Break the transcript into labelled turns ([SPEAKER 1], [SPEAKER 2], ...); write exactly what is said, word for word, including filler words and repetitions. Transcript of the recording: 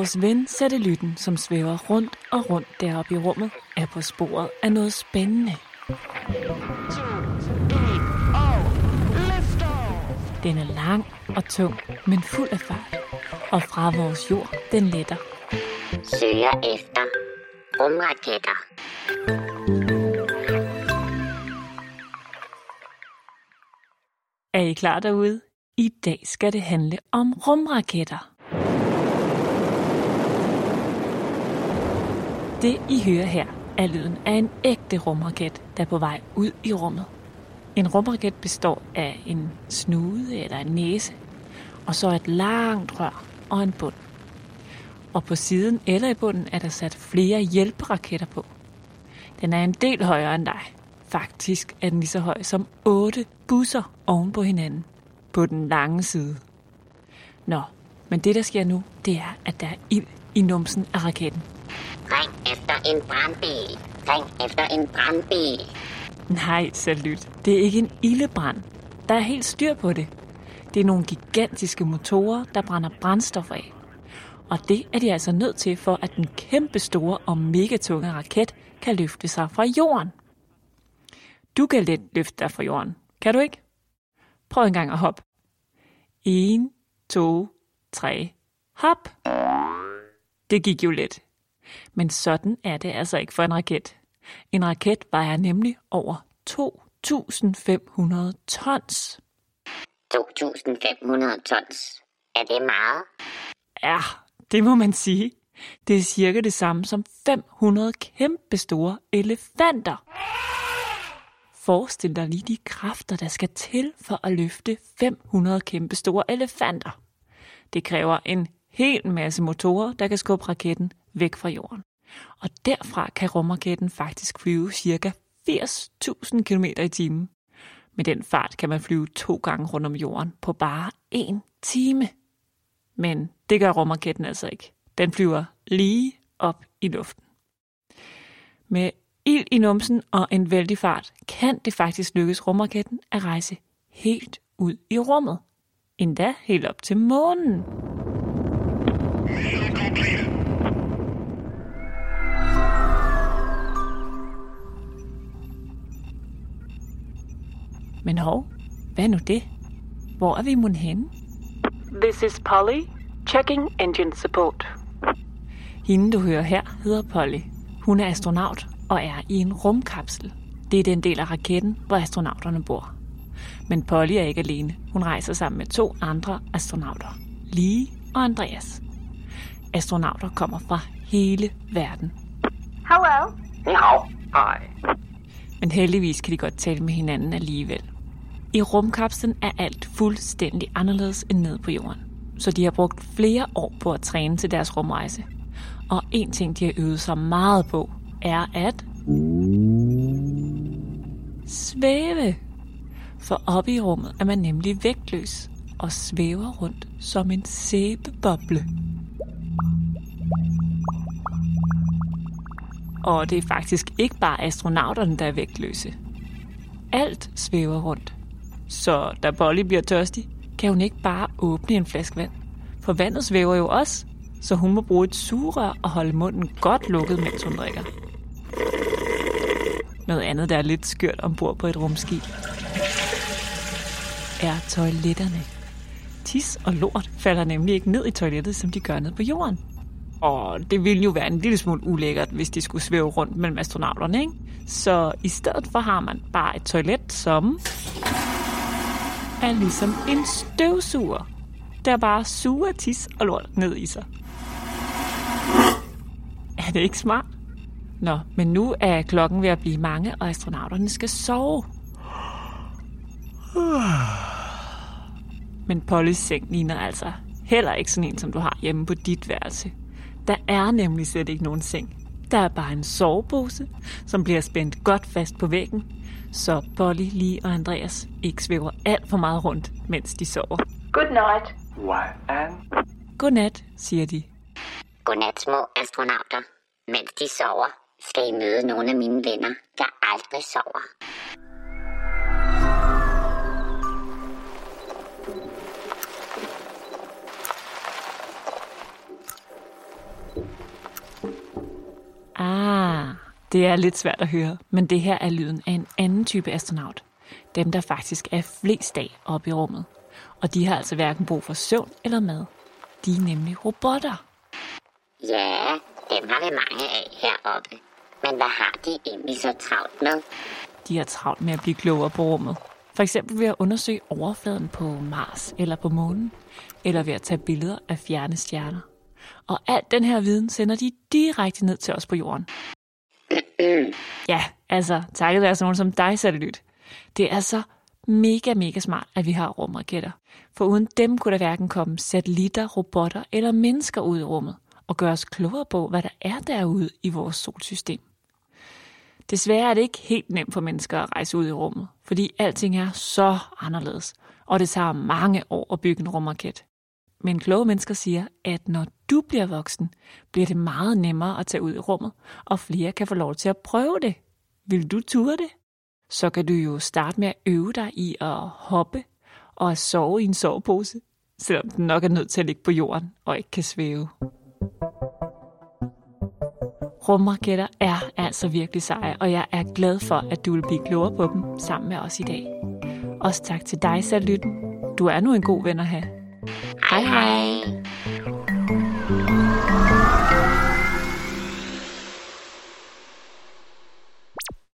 [SPEAKER 1] Vores ven Satellitten, som svæver rundt og rundt deroppe i rummet, er på sporet af noget spændende. Den er lang og tung, men fuld af fart. Og fra vores jord, den letter.
[SPEAKER 2] Søger efter rumraketter.
[SPEAKER 1] Er I klar derude? I dag skal det handle om rumraketter. Det, I hører her, er lyden af en ægte rumraket, der er på vej ud i rummet. En rumraket består af en snude eller en næse, og så et langt rør og en bund. Og på siden eller i bunden er der sat flere hjælperaketter på. Den er en del højere end dig. Faktisk er den lige så høj som otte busser oven på hinanden på den lange side. Nå, men det der sker nu, det er, at der er ild i numsen af raketten.
[SPEAKER 2] Ring efter en brandbil. Ring efter en brandbil.
[SPEAKER 1] Nej, Salyt. Det er ikke en ildebrand. Der er helt styr på det. Det er nogle gigantiske motorer, der brænder brændstof af. Og det er de altså nødt til, for at den kæmpe store og megatunge raket kan løfte sig fra jorden. Du kan let løfte dig fra jorden. Kan du ikke? Prøv en gang at hoppe. En, to, tre, hop. Det gik jo let. Men sådan er det altså ikke for en raket. En raket vejer nemlig over to tusind fem hundrede tons.
[SPEAKER 2] to tusind fem hundrede tons. Er det meget?
[SPEAKER 1] Ja, det må man sige. Det er cirka det samme som fem hundrede kæmpe store elefanter. Forestil dig lige de kræfter, der skal til for at løfte fem hundrede kæmpe store elefanter. Det kræver en hel masse motorer, der kan skubbe raketten væk fra jorden. Og derfra kan rumraketten faktisk flyve ca. firs tusind kilometer i timen. Med den fart kan man flyve to gange rundt om jorden på bare en time. Men det gør rumraketten altså ikke. Den flyver lige op i luften. Med ild i numsen og en vældig fart kan det faktisk lykkes rumraketten at rejse helt ud i rummet. Endda helt op til månen. Men hov, hvad er nu det? Hvor er vi mon henne? This is Polly. Checking engine support. Hende, du hører her, hedder Polly. Hun er astronaut og er i en rumkapsel. Det er den del af raketten, hvor astronauterne bor. Men Polly er ikke alene. Hun rejser sammen med to andre astronauter. Lee og Andreas. Astronauter kommer fra hele verden.
[SPEAKER 3] Hello.
[SPEAKER 2] No. Hi.
[SPEAKER 1] Men heldigvis kan de godt tale med hinanden alligevel. I rumkapslen er alt fuldstændig anderledes end nede på jorden. Så de har brugt flere år på at træne til deres rumrejse. Og en ting, de har øvet sig meget på, er at svæve. For oppe i rummet er man nemlig vægtløs og svæver rundt som en sæbeboble. Og det er faktisk ikke bare astronauterne, der er vægtløse. Alt svæver rundt. Så da Polly bliver tørstig, kan hun ikke bare åbne en flaske vand. For vandet svæver jo også, så hun må bruge et sugerør og holde munden godt lukket, mens hun drikker. Noget andet, der er lidt skørt ombord på et rumskib, er toiletterne. Tis og lort falder nemlig ikke ned i toilettet, som de gør ned på jorden. Og det ville jo være en lille smule ulækkert, hvis de skulle svæve rundt mellem astronauterne, ikke? Så i stedet for har man bare et toilet, som er ligesom en støvsuger, der bare suger tis og lort ned i sig. Er det ikke smart? Nå, men nu er klokken ved at blive mange, og astronauterne skal sove. Men Pollys seng ligner altså heller ikke sådan en, som du har hjemme på dit værelse. Der er nemlig slet ikke nogen seng. Der er bare en sovepose, som bliver spændt godt fast på væggen, så Polly, Lee og Andreas ikke svæver alt for meget rundt, mens de sover.
[SPEAKER 3] Good night.
[SPEAKER 4] What and?
[SPEAKER 1] Godnat, siger de.
[SPEAKER 2] Godnat, små astronauter. Mens de sover, skal I møde nogle af mine venner, der aldrig sover.
[SPEAKER 1] Det er lidt svært at høre, men det her er lyden af en anden type astronaut. Dem, der faktisk er flest af oppe i rummet. Og de har altså hverken brug for søvn eller mad. De er nemlig robotter.
[SPEAKER 2] Ja, dem har vi mange af heroppe. Men hvad har de egentlig så travlt med?
[SPEAKER 1] De har travlt med at blive klogere på rummet. For eksempel ved at undersøge overfladen på Mars eller på månen. Eller ved at tage billeder af fjerne stjerner. Og al den her viden sender de direkte ned til os på jorden. Ja, altså takket være sådan nogen som dig, Satellit. Det er så mega, mega smart, at vi har rumraketter. For uden dem kunne der hverken komme satellitter, robotter eller mennesker ud i rummet og gøre os klogere på, hvad der er derude i vores solsystem. Desværre er det ikke helt nemt for mennesker at rejse ud i rummet, fordi alting er så anderledes, og det tager mange år at bygge en rumraket. Men kloge mennesker siger, at når du bliver voksen, bliver det meget nemmere at tage ud i rummet, og flere kan få lov til at prøve det. Vil du ture det? Så kan du jo starte med at øve dig i at hoppe og at sove i en sovepose, selvom den nok er nødt til at ligge på jorden og ikke kan svæve. Rumraketter er altså virkelig seje, og jeg er glad for, at du vil blive klogere på dem sammen med os i dag. Også tak til dig, Satellitten. Du er nu en god ven at have.
[SPEAKER 2] Hej hej!